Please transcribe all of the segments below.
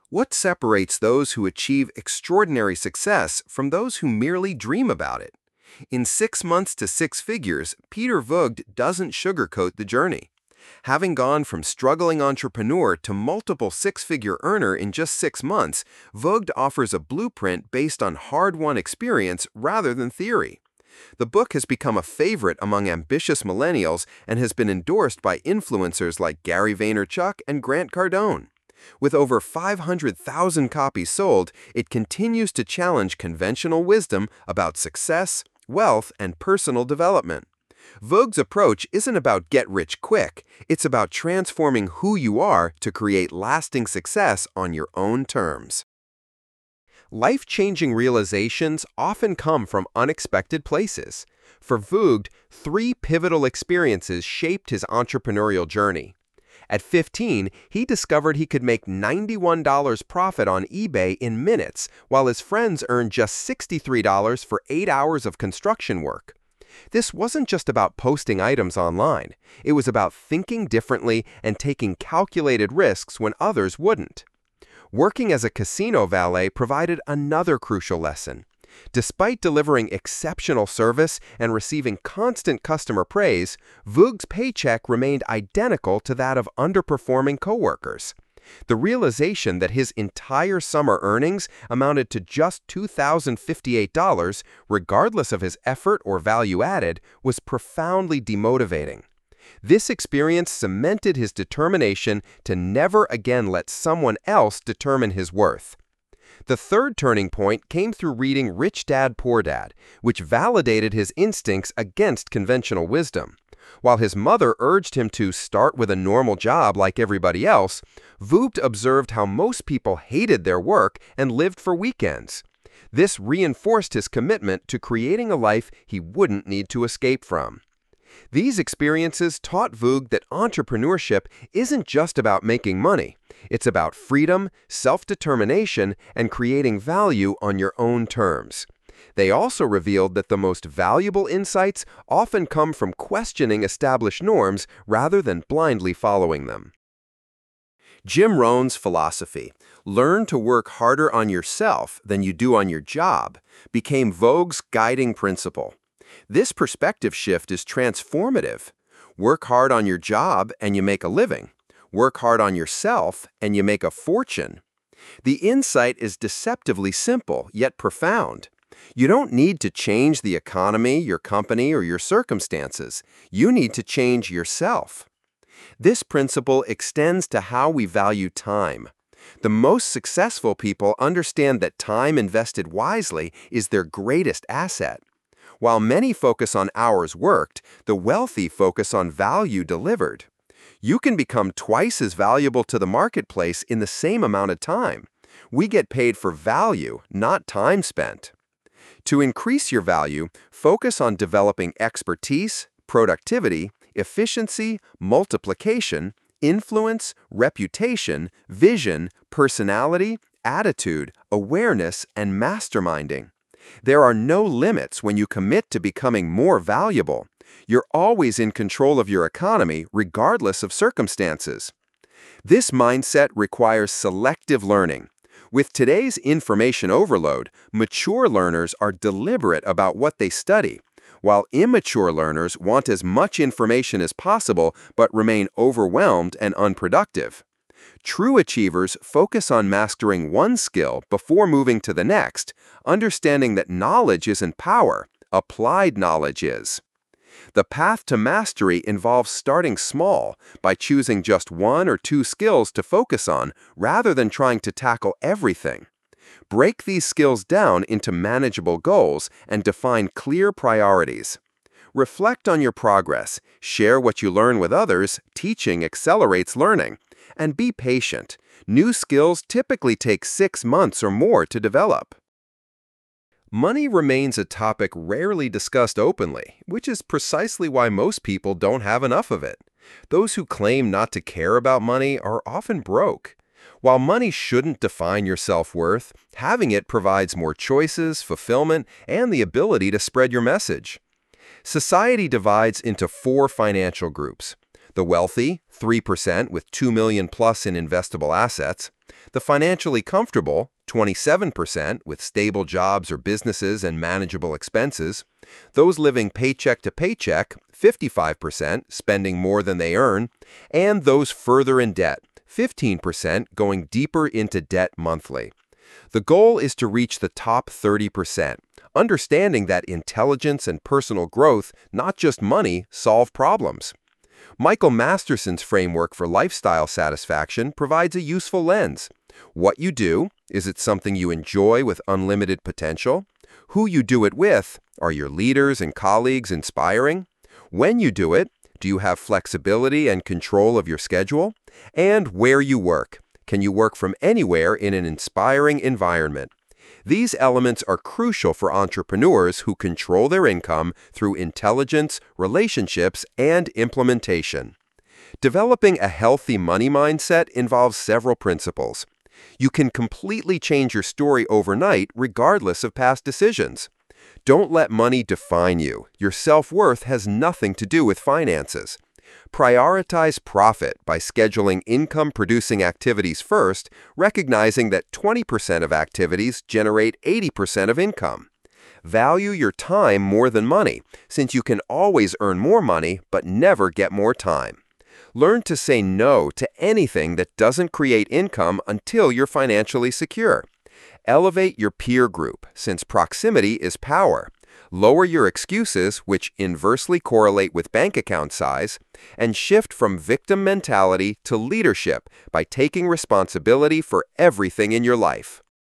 What separates those who achieve extraordinary success from those who merely dream about it? In 6 months to six figures, Peter Voogd doesn't sugarcoat the journey. Having gone from struggling entrepreneur to multiple six-figure earner in just 6 months, Voogd offers a blueprint based on hard-won experience rather than theory. The book has become a favorite among ambitious millennials and has been endorsed by influencers like Gary Vaynerchuk and Grant Cardone. With over 500,000 copies sold, it continues to challenge conventional wisdom about success, wealth, and personal development. Vogue's approach isn't about get rich quick, it's about transforming who you are to create lasting success on your own terms. Life-changing realizations often come from unexpected places. For Voogd, three pivotal experiences shaped his entrepreneurial journey. At 15, he discovered he could make $91 profit on eBay in minutes, while his friends earned just $63 for 8 hours of construction work. This wasn't just about posting items online. It was about thinking differently and taking calculated risks when others wouldn't. Working as a casino valet provided another crucial lesson. Despite delivering exceptional service and receiving constant customer praise, Voogd's paycheck remained identical to that of underperforming coworkers. The realization that his entire summer earnings amounted to just $2,058, regardless of his effort or value added, was profoundly demotivating. This experience cemented his determination to never again let someone else determine his worth. The third turning point came through reading Rich Dad, Poor Dad, which validated his instincts against conventional wisdom. While his mother urged him to start with a normal job like everybody else, Voogd observed how most people hated their work and lived for weekends. This reinforced his commitment to creating a life he wouldn't need to escape from. These experiences taught Voogd that entrepreneurship isn't just about making money. It's about freedom, self-determination, and creating value on your own terms. They also revealed that the most valuable insights often come from questioning established norms rather than blindly following them. Jim Rohn's philosophy, "Learn to work harder on yourself than you do on your job," became Vogue's guiding principle. This perspective shift is transformative. Work hard on your job and you make a living. Work hard on yourself and you make a fortune. The insight is deceptively simple, yet profound. You don't need to change the economy, your company, or your circumstances. You need to change yourself. This principle extends to how we value time. The most successful people understand that time invested wisely is their greatest asset. While many focus on hours worked, the wealthy focus on value delivered. You can become twice as valuable to the marketplace in the same amount of time. We get paid for value, not time spent. To increase your value, focus on developing expertise, productivity, efficiency, multiplication, influence, reputation, vision, personality, attitude, awareness, and masterminding. There are no limits when you commit to becoming more valuable. You're always in control of your economy, regardless of circumstances. This mindset requires selective learning. With today's information overload, mature learners are deliberate about what they study, while immature learners want as much information as possible but remain overwhelmed and unproductive. True achievers focus on mastering one skill before moving to the next, understanding that knowledge isn't power, applied knowledge is. The path to mastery involves starting small by choosing just one or two skills to focus on rather than trying to tackle everything. Break these skills down into manageable goals and define clear priorities. Reflect on your progress, share what you learn with others, teaching accelerates learning, and be patient. New skills typically take 6 months or more to develop. Money remains a topic rarely discussed openly, which is precisely why most people don't have enough of it. Those who claim not to care about money are often broke. While money shouldn't define your self-worth, having it provides more choices, fulfillment, and the ability to spread your message. Society divides into 4 financial groups. The wealthy, 3% with 2 million plus in investable assets. The financially comfortable, 27% with stable jobs or businesses and manageable expenses. Those living paycheck to paycheck, 55% spending more than they earn. And those further in debt, 15% going deeper into debt monthly. The goal is to reach the top 30%, understanding that intelligence and personal growth, not just money, solve problems. Michael Masterson's framework for lifestyle satisfaction provides a useful lens. What you do, is it something you enjoy with unlimited potential? Who you do it with, are your leaders and colleagues inspiring? When you do it, do you have flexibility and control of your schedule? And where you work, can you work from anywhere in an inspiring environment? These elements are crucial for entrepreneurs who control their income through intelligence, relationships, and implementation. Developing a healthy money mindset involves several principles. You can completely change your story overnight regardless of past decisions. Don't let money define you. Your self-worth has nothing to do with finances. Prioritize profit by scheduling income-producing activities first, recognizing that 20% of activities generate 80% of income. Value your time more than money, since you can always earn more money but never get more time. Learn to say no to anything that doesn't create income until you're financially secure. Elevate your peer group, since proximity is power. Lower your excuses, which inversely correlate with bank account size, and shift from victim mentality to leadership by taking responsibility for everything in your life.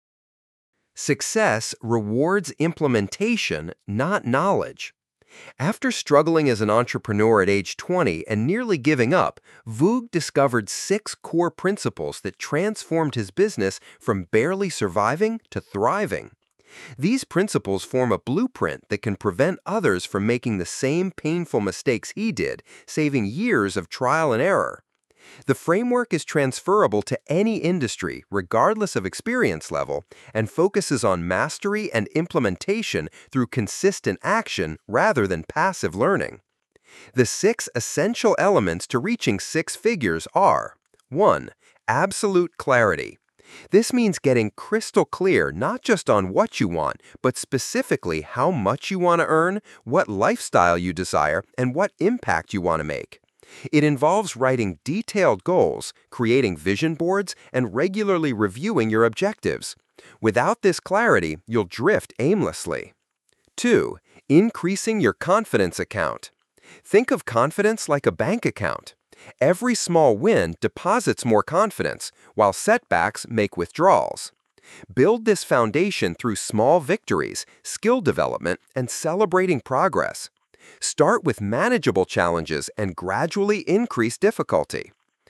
Success rewards implementation, not knowledge. After struggling as an entrepreneur at age 20 and nearly giving up, Voog discovered 6 core principles that transformed his business from barely surviving to thriving. These principles form a blueprint that can prevent others from making the same painful mistakes he did, saving years of trial and error. The framework is transferable to any industry, regardless of experience level, and focuses on mastery and implementation through consistent action rather than passive learning. The 6 essential elements to reaching 6 figures are: 1. Absolute clarity. This means getting crystal clear not just on what you want, but specifically how much you want to earn, what lifestyle you desire, and what impact you want to make. It involves writing detailed goals, creating vision boards, and regularly reviewing your objectives. Without this clarity, you'll drift aimlessly. 2. Increasing your confidence account. Think of confidence like a bank account. Every small win deposits more confidence, while setbacks make withdrawals. Build this foundation through small victories, skill development, and celebrating progress. Start with manageable challenges and gradually increase difficulty.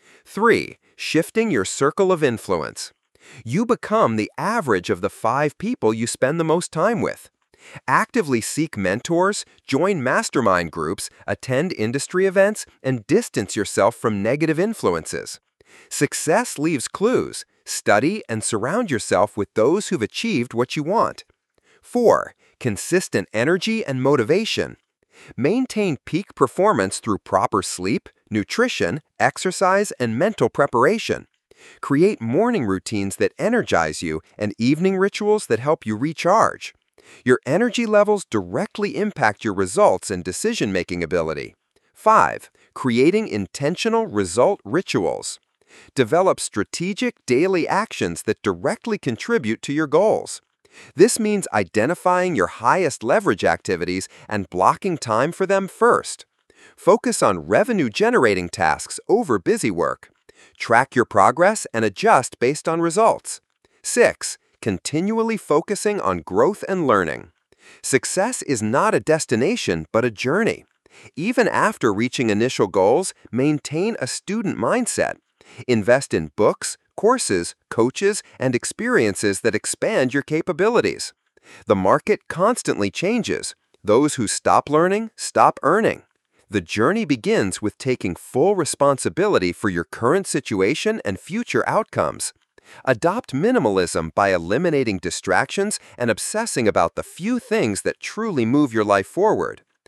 3. Shifting your circle of influence. You become the average of the 5 people you spend the most time with. Actively seek mentors, join mastermind groups, attend industry events, and distance yourself from negative influences. Success leaves clues. Study and surround yourself with those who've achieved what you want. 4. Consistent energy and motivation. Maintain peak performance through proper sleep, nutrition, exercise, and mental preparation. Create morning routines that energize you and evening rituals that help you recharge. Your energy levels directly impact your results and decision-making ability. 5. Creating intentional result rituals. Develop strategic daily actions that directly contribute to your goals. This means identifying your highest leverage activities and blocking time for them first. Focus on revenue-generating tasks over busy work. Track your progress and adjust based on results. 6. Continually focusing on growth and learning. Success is not a destination, but a journey. Even after reaching initial goals, maintain a student mindset. Invest in books, courses, coaches, and experiences that expand your capabilities. The market constantly changes. Those who stop learning, stop earning. The journey begins with taking full responsibility for your current situation and future outcomes. Adopt minimalism by eliminating distractions and obsessing about the few things that truly move your life forward.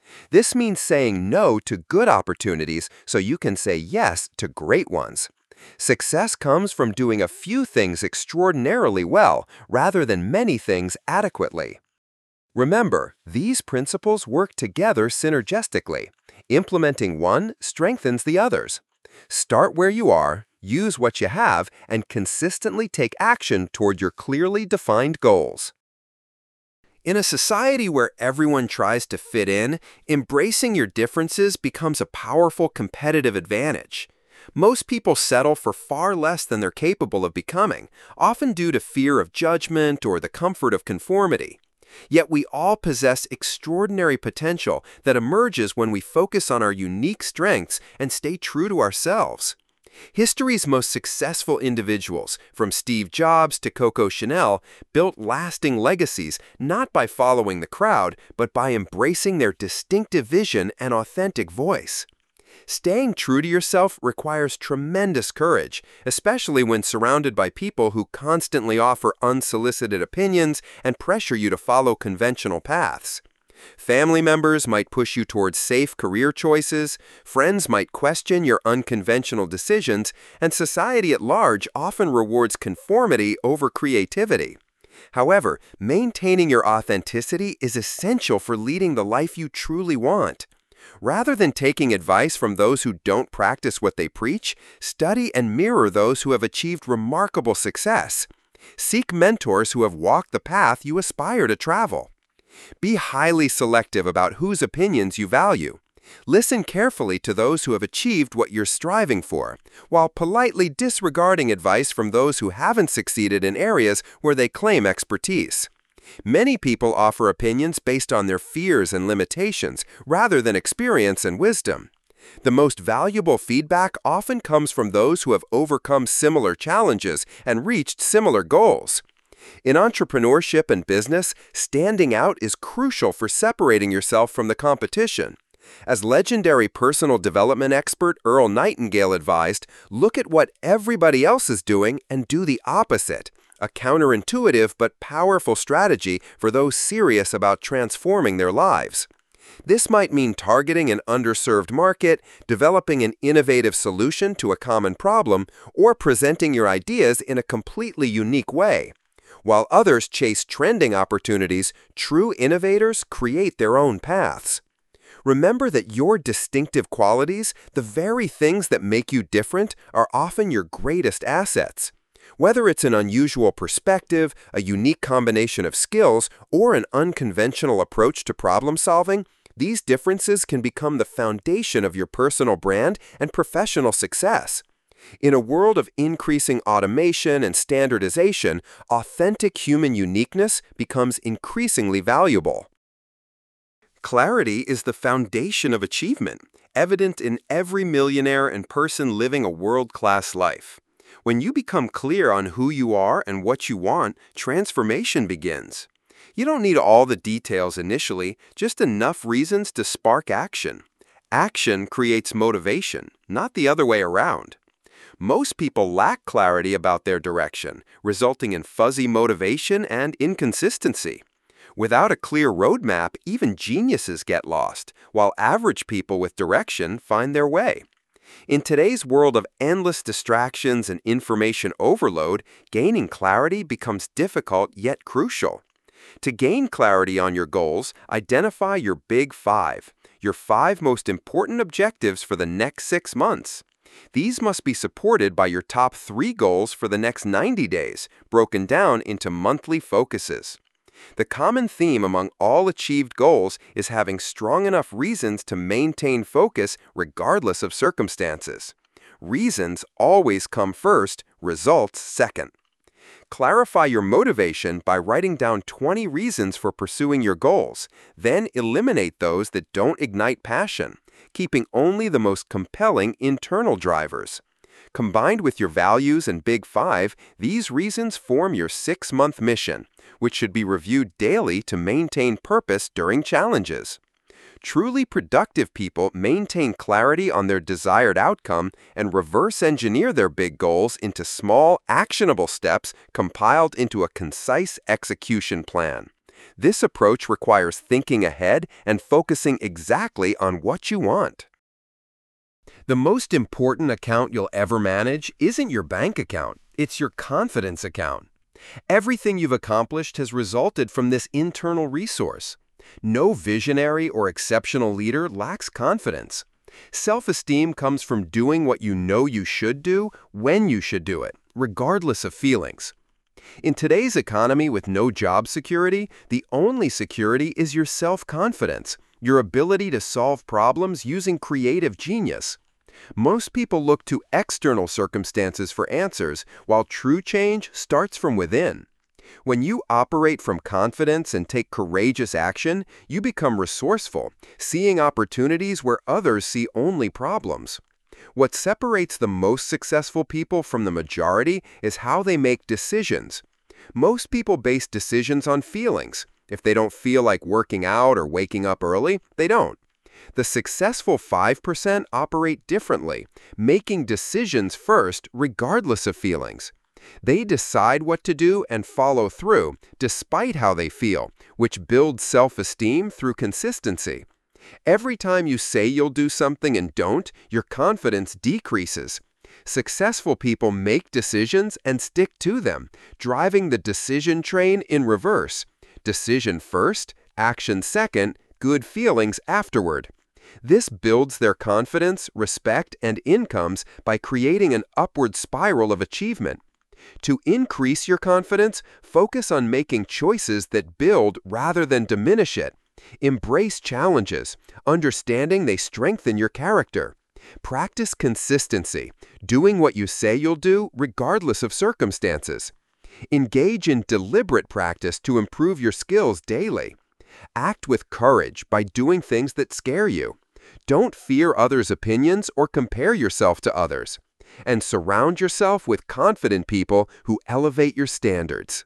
This means saying no to good opportunities so you can say yes to great ones. Success comes from doing a few things extraordinarily well rather than many things adequately. Remember, these principles work together synergistically. Implementing one strengthens the others. Start where you are, use what you have, and consistently take action toward your clearly defined goals. In a society where everyone tries to fit in, embracing your differences becomes a powerful competitive advantage. Most people settle for far less than they're capable of becoming, often due to fear of judgment or the comfort of conformity. Yet we all possess extraordinary potential that emerges when we focus on our unique strengths and stay true to ourselves. History's most successful individuals, from Steve Jobs to Coco Chanel, built lasting legacies not by following the crowd, but by embracing their distinctive vision and authentic voice. Staying true to yourself requires tremendous courage, especially when surrounded by people who constantly offer unsolicited opinions and pressure you to follow conventional paths. Family members might push you towards safe career choices, friends might question your unconventional decisions, and society at large often rewards conformity over creativity. However, maintaining your authenticity is essential for leading the life you truly want. Rather than taking advice from those who don't practice what they preach, study and mirror those who have achieved remarkable success. Seek mentors who have walked the path you aspire to travel. Be highly selective about whose opinions you value. Listen carefully to those who have achieved what you're striving for, while politely disregarding advice from those who haven't succeeded in areas where they claim expertise. Many people offer opinions based on their fears and limitations rather than experience and wisdom. The most valuable feedback often comes from those who have overcome similar challenges and reached similar goals. In entrepreneurship and business, standing out is crucial for separating yourself from the competition. As legendary personal development expert Earl Nightingale advised, look at what everybody else is doing and do the opposite. A counterintuitive but powerful strategy for those serious about transforming their lives. This might mean targeting an underserved market, developing an innovative solution to a common problem, or presenting your ideas in a completely unique way. While others chase trending opportunities, true innovators create their own paths. Remember that your distinctive qualities, the very things that make you different, are often your greatest assets. Whether it's an unusual perspective, a unique combination of skills, or an unconventional approach to problem solving, these differences can become the foundation of your personal brand and professional success. In a world of increasing automation and standardization, authentic human uniqueness becomes increasingly valuable. Clarity is the foundation of achievement, evident in every millionaire and person living a world-class life. When you become clear on who you are and what you want, transformation begins. You don't need all the details initially, just enough reasons to spark action. Action creates motivation, not the other way around. Most people lack clarity about their direction, resulting in fuzzy motivation and inconsistency. Without a clear roadmap, even geniuses get lost, while average people with direction find their way. In today's world of endless distractions and information overload, gaining clarity becomes difficult yet crucial. To gain clarity on your goals, identify your Big Five, your 5 most important objectives for the next 6 months. These must be supported by your top 3 goals for the next 90 days, broken down into monthly focuses. The common theme among all achieved goals is having strong enough reasons to maintain focus regardless of circumstances. Reasons always come first, results second. Clarify your motivation by writing down 20 reasons for pursuing your goals, then eliminate those that don't ignite passion, keeping only the most compelling internal drivers. Combined with your values and Big Five, these reasons form your 6-month mission, which should be reviewed daily to maintain purpose during challenges. Truly productive people maintain clarity on their desired outcome and reverse engineer their big goals into small, actionable steps compiled into a concise execution plan. This approach requires thinking ahead and focusing exactly on what you want. The most important account you'll ever manage isn't your bank account, it's your confidence account. Everything you've accomplished has resulted from this internal resource. No visionary or exceptional leader lacks confidence. Self-esteem comes from doing what you know you should do when you should do it, regardless of feelings. In today's economy with no job security, the only security is your self-confidence, your ability to solve problems using creative genius. Most people look to external circumstances for answers, while true change starts from within. When you operate from confidence and take courageous action, you become resourceful, seeing opportunities where others see only problems. What separates the most successful people from the majority is how they make decisions. Most people base decisions on feelings. If they don't feel like working out or waking up early, they don't. The successful 5% operate differently, making decisions first regardless of feelings. They decide what to do and follow through, despite how they feel, which builds self-esteem through consistency. Every time you say you'll do something and don't, your confidence decreases. Successful people make decisions and stick to them, driving the decision train in reverse. Decision first, action second, good feelings afterward. This builds their confidence, respect, and incomes by creating an upward spiral of achievement. To increase your confidence, focus on making choices that build rather than diminish it. Embrace challenges, understanding they strengthen your character. Practice consistency, doing what you say you'll do regardless of circumstances. Engage in deliberate practice to improve your skills daily. Act with courage by doing things that scare you. Don't fear others' opinions or compare yourself to others. And surround yourself with confident people who elevate your standards.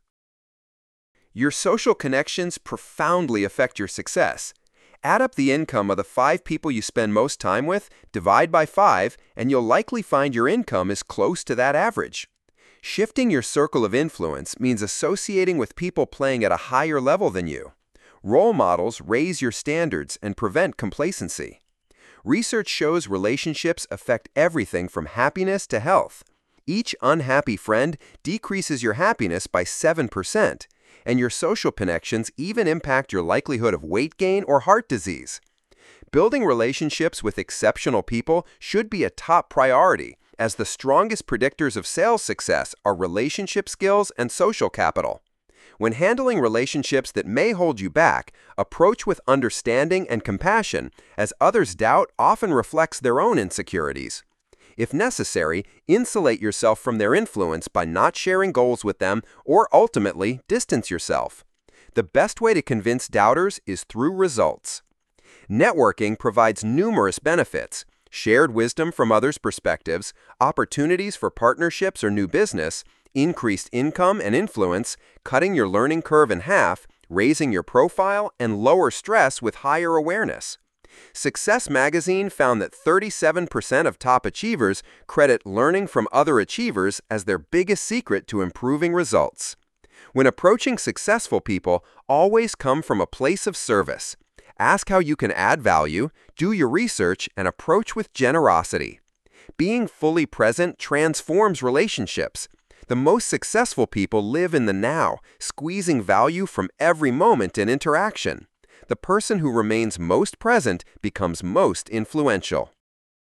Your social connections profoundly affect your success. Add up the income of the 5 people you spend most time with, divide by 5, and you'll likely find your income is close to that average. Shifting your circle of influence means associating with people playing at a higher level than you. Role models raise your standards and prevent complacency. Research shows relationships affect everything from happiness to health. Each unhappy friend decreases your happiness by 7%, and your social connections even impact your likelihood of weight gain or heart disease. Building relationships with exceptional people should be a top priority, as the strongest predictors of sales success are relationship skills and social capital. When handling relationships that may hold you back, approach with understanding and compassion, as others' doubt often reflects their own insecurities. If necessary, insulate yourself from their influence by not sharing goals with them or ultimately distance yourself. The best way to convince doubters is through results. Networking provides numerous benefits: shared wisdom from others' perspectives, opportunities for partnerships or new business, increased income and influence, cutting your learning curve in half, raising your profile, and lower stress with higher awareness. Success Magazine found that 37% of top achievers credit learning from other achievers as their biggest secret to improving results. When approaching successful people, always come from a place of service. Ask how you can add value, do your research, and approach with generosity. Being fully present transforms relationships. The most successful people live in the now, squeezing value from every moment and interaction. The person who remains most present becomes most influential.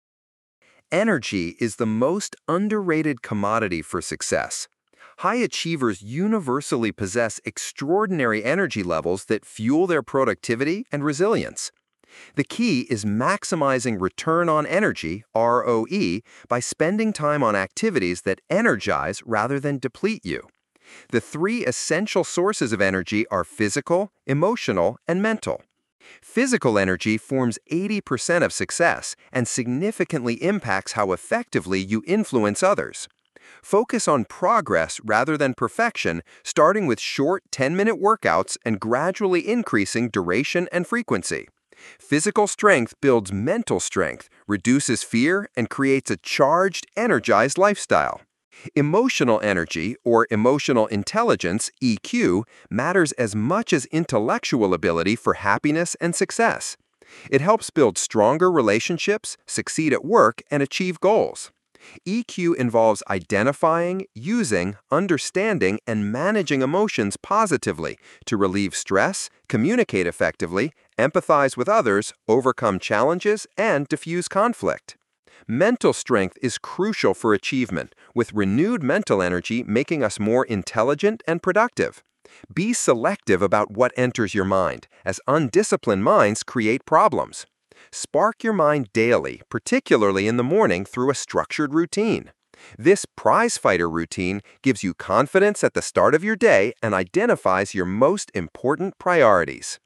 Energy is the most underrated commodity for success. High achievers universally possess extraordinary energy levels that fuel their productivity and resilience. The key is maximizing return on energy, ROE, by spending time on activities that energize rather than deplete you. The 3 essential sources of energy are physical, emotional, and mental. Physical energy forms 80% of success and significantly impacts how effectively you influence others. Focus on progress rather than perfection, starting with short 10-minute workouts and gradually increasing duration and frequency. Physical strength builds mental strength, reduces fear, and creates a charged, energized lifestyle. Emotional energy, or emotional intelligence, EQ, matters as much as intellectual ability for happiness and success. It helps build stronger relationships, succeed at work, and achieve goals. EQ involves identifying, using, understanding, and managing emotions positively to relieve stress, communicate effectively, empathize with others, overcome challenges, and diffuse conflict. Mental strength is crucial for achievement, with renewed mental energy making us more intelligent and productive. Be selective about what enters your mind, as undisciplined minds create problems. Spark your mind daily, particularly in the morning through a structured routine. This prize-fighter routine gives you confidence at the start of your day and identifies your most important priorities.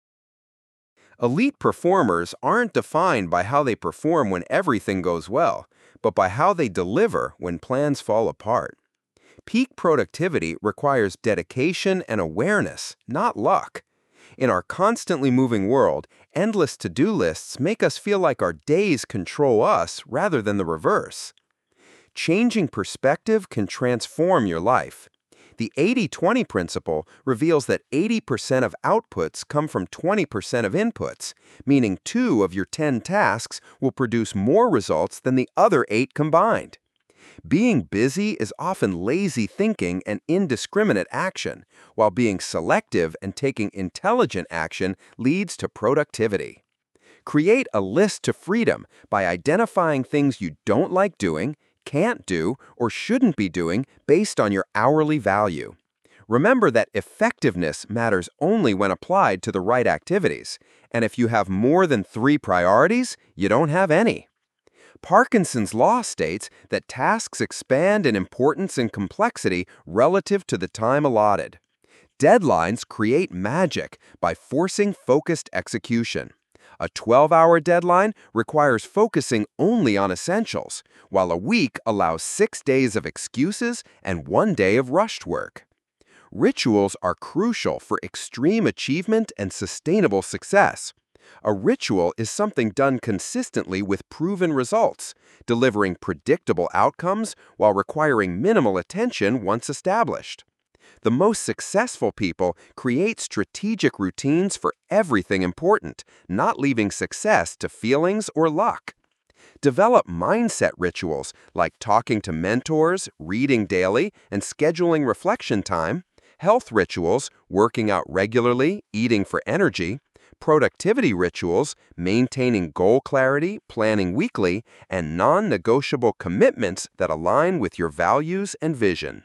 Elite performers aren't defined by how they perform when everything goes well, but by how they deliver when plans fall apart. Peak productivity requires dedication and awareness, not luck. In our constantly moving world, endless to-do lists make us feel like our days control us rather than the reverse. Changing perspective can transform your life. The 80-20 principle reveals that 80% of outputs come from 20% of inputs, meaning 2 of your 10 tasks will produce more results than the other 8 combined. Being busy is often lazy thinking and indiscriminate action, while being selective and taking intelligent action leads to productivity. Create a list to freedom by identifying things you don't like doing, can't do, or shouldn't be doing based on your hourly value. Remember that effectiveness matters only when applied to the right activities, and if you have more than 3 priorities, you don't have any. Parkinson's law states that tasks expand in importance and complexity relative to the time allotted. Deadlines create magic by forcing focused execution. A 12-hour deadline requires focusing only on essentials, while a week allows 6 days of excuses and 1 day of rushed work. Rituals are crucial for extreme achievement and sustainable success. A ritual is something done consistently with proven results, delivering predictable outcomes while requiring minimal attention once established. The most successful people create strategic routines for everything important, not leaving success to feelings or luck. Develop mindset rituals like talking to mentors, reading daily, and scheduling reflection time, health rituals, working out regularly, eating for energy, productivity rituals, maintaining goal clarity, planning weekly, and non-negotiable commitments that align with your values and vision.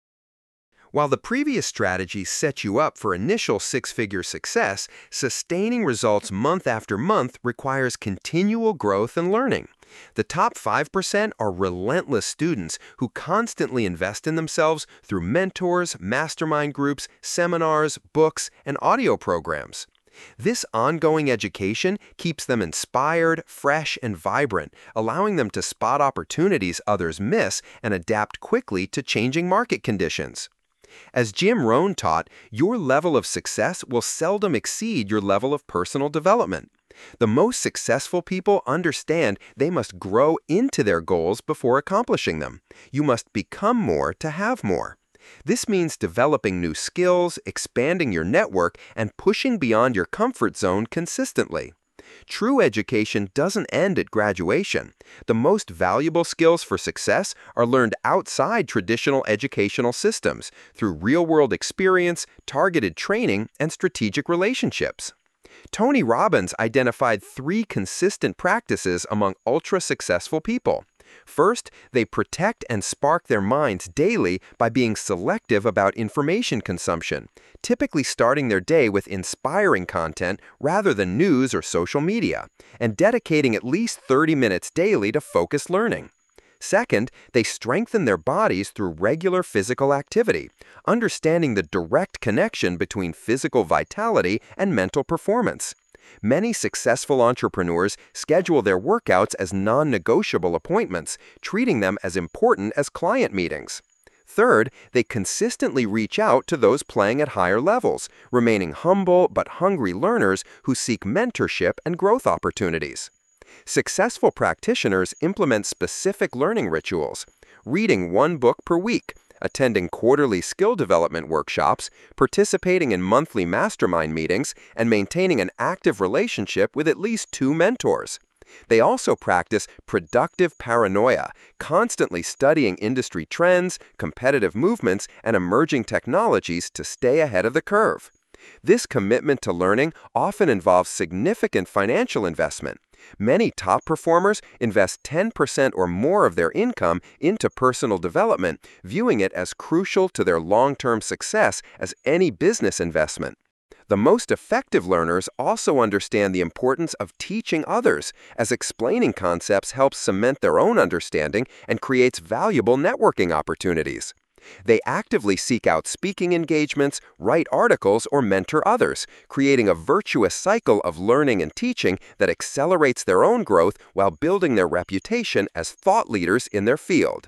While the previous strategies set you up for initial 6-figure success, sustaining results month after month requires continual growth and learning. The top 5% are relentless students who constantly invest in themselves through mentors, mastermind groups, seminars, books, and audio programs. This ongoing education keeps them inspired, fresh, and vibrant, allowing them to spot opportunities others miss and adapt quickly to changing market conditions. As Jim Rohn taught, your level of success will seldom exceed your level of personal development. The most successful people understand they must grow into their goals before accomplishing them. You must become more to have more. This means developing new skills, expanding your network, and pushing beyond your comfort zone consistently. True education doesn't end at graduation. The most valuable skills for success are learned outside traditional educational systems through real-world experience, targeted training, and strategic relationships. Tony Robbins identified 3 consistent practices among ultra-successful people. First, they protect and spark their minds daily by being selective about information consumption, typically starting their day with inspiring content rather than news or social media, and dedicating at least 30 minutes daily to focused learning. Second, they strengthen their bodies through regular physical activity, understanding the direct connection between physical vitality and mental performance. Many successful entrepreneurs schedule their workouts as non-negotiable appointments, treating them as important as client meetings. Third, they consistently reach out to those playing at higher levels, remaining humble but hungry learners who seek mentorship and growth opportunities. Successful practitioners implement specific learning rituals. reading one book per week, attending quarterly skill development workshops, participating in monthly mastermind meetings, and maintaining an active relationship with at least 2 mentors. They also practice productive paranoia, constantly studying industry trends, competitive movements, and emerging technologies to stay ahead of the curve. This commitment to learning often involves significant financial investment. Many top performers invest 10% or more of their income into personal development, viewing it as crucial to their long-term success as any business investment. The most effective learners also understand the importance of teaching others, as explaining concepts helps cement their own understanding and creates valuable networking opportunities. They actively seek out speaking engagements, write articles, or mentor others, creating a virtuous cycle of learning and teaching that accelerates their own growth while building their reputation as thought leaders in their field.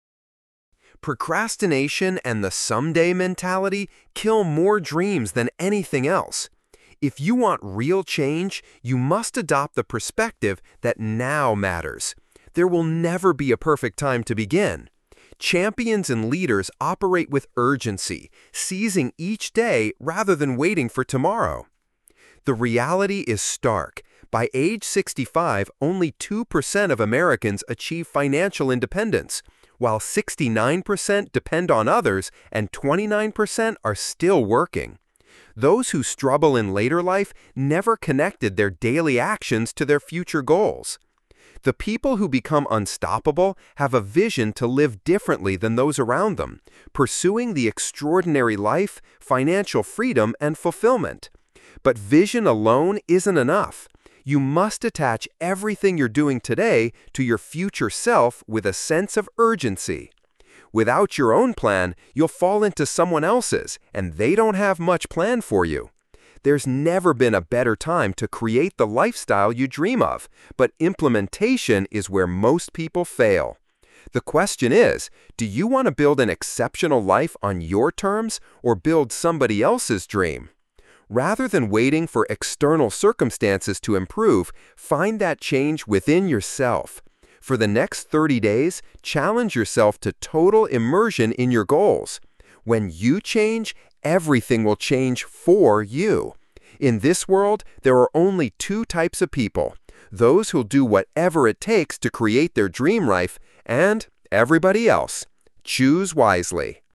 Procrastination and the someday mentality kill more dreams than anything else. If you want real change, you must adopt the perspective that now matters. There will never be a perfect time to begin. Champions and leaders operate with urgency, seizing each day rather than waiting for tomorrow. The reality is stark. By age 65, only 2% of Americans achieve financial independence, while 69% depend on others and 29% are still working. Those who struggle in later life never connected their daily actions to their future goals. The people who become unstoppable have a vision to live differently than those around them, pursuing the extraordinary life, financial freedom, and fulfillment. But vision alone isn't enough. You must attach everything you're doing today to your future self with a sense of urgency. Without your own plan, you'll fall into someone else's, and they don't have much planned for you. There's never been a better time to create the lifestyle you dream of, but implementation is where most people fail. The question is, do you want to build an exceptional life on your terms or build somebody else's dream? Rather than waiting for external circumstances to improve, find that change within yourself. For the next 30 days, challenge yourself to total immersion in your goals. When you change, everything will change for you. In this world, there are only 2 types of people: those who'll do whatever it takes to create their dream life, and everybody else. Choose wisely.